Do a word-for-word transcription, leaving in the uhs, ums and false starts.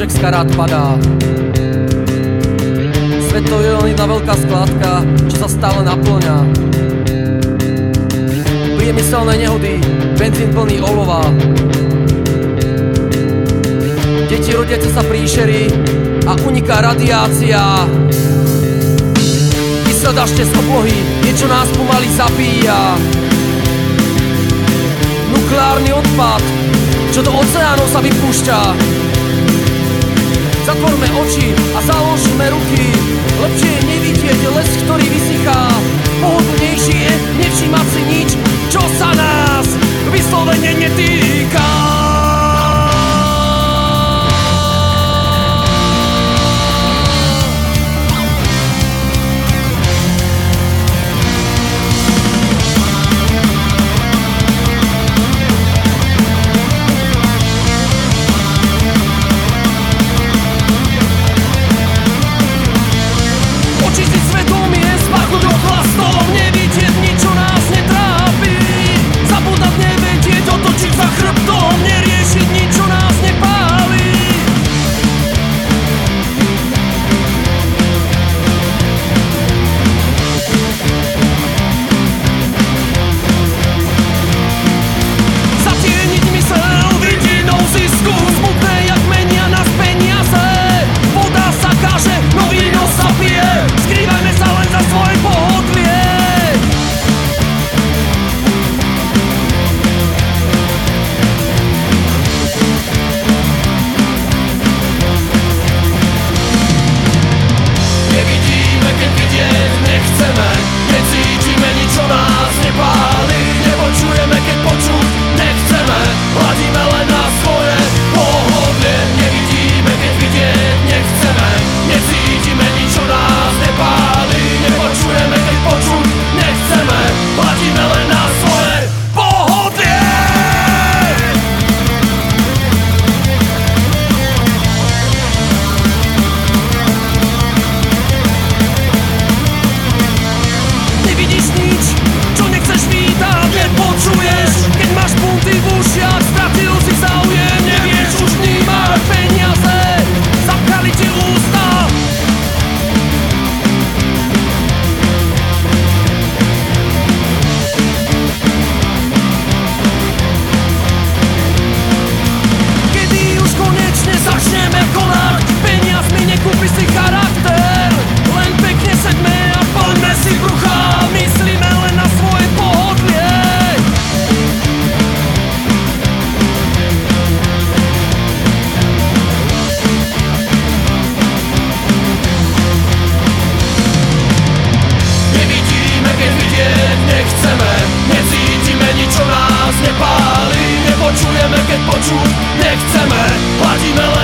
domček z karát padá. Svet to je len jedna veľká skládka, čo sa stále naplňa. Priemyselné nehody, benzín plný olova. Deti rodiace sa príšery a uniká radiácia. Kyslé dažde z oblohy, niečo nás pomaly zabíja. Nukleárny odpad, čo do oceánov sa vypúšťa. Zatvorme oči a založíme ruky. Lepšie je nevidieť les, ktorý vysychá. Pohodlnejšie je nevšímať si nič, čo sa nás vyslovene netýka. Nechceme, keď počuť nechceme, hladíme